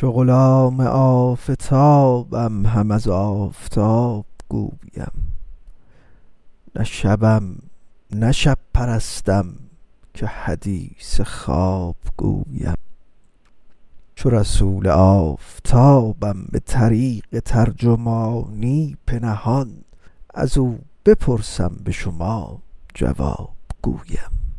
چو غلام آفتابم هم از آفتاب گویم. نه شبم نه شب پرستم که حدیث خواب گویم. چو رسول آفتابم به طریق ترجمانی پنهان، از او بپرسم به شما جواب گویم.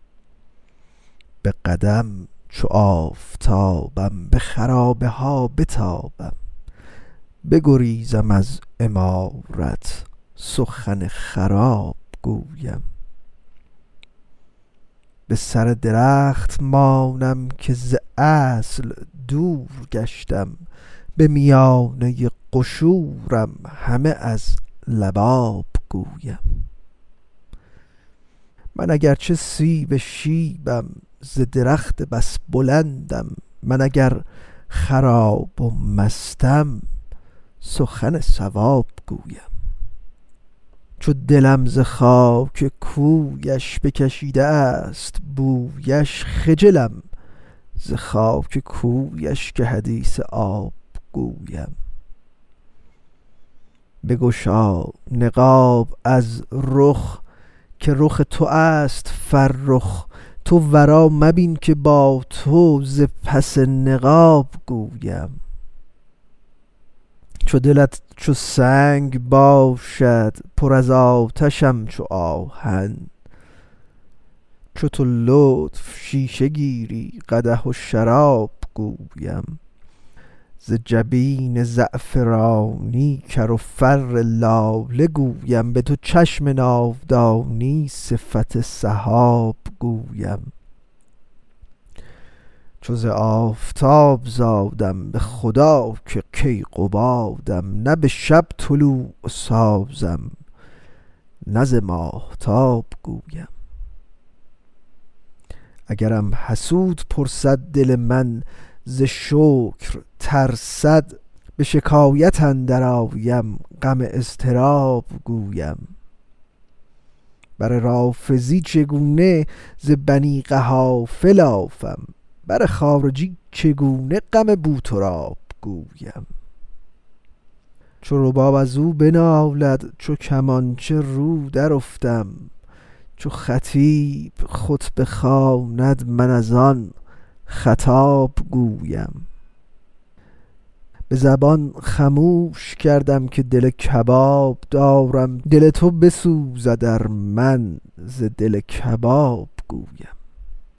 به قدم چو آفتابم به خرابه ها بتابم، بگریزم از عمارت سخن خراب گویم. به سر درخت مانم که ز اصل دور گشتم، به میانه قشورم همه از لباب گویم. من اگرچه سیب شیبم ز درخت بس بلندم، من اگر خراب و مستم سخن صواب گویم. چو دلم ز خاک کویش بکشیده است بویش، خجلم ز خاک کویش که حدیث آب گویم. بگشا نقاب از رخ که رخ تو است فرخ، تو ورا مبین که با تو ز پس نقاب گویم. چو دلت چو سنگ باشد پر از آتشم چو آهن، چو تو لطف شیشه گیری قدح و شراب گویم. ز جبین زعفرانی کر و فر لاله گویم، به تو چشم ناودانی صفت سحاب گویم. چو ز آفتاب زادم به خدا که کیقبادم، نه به شب طلوع سازم نه ز ماهتاب گویم. اگرم حسود پرسد دل من ز شکر ترسد، به شکایت اندر آیم غم اضطراب گویم. بر رافضی چگونه ز بنی قحافه لافم، بر خارجی چگونه غم بوتراب گویم. چو رباب از او بنالد چو کمانچه رو در افتم، چو خطیب خطبه خواند من از آن خطاب گویم. به زبان خموش کردم که دل کباب دارم، دل تو بسوزد ار من ز دل کباب گویم.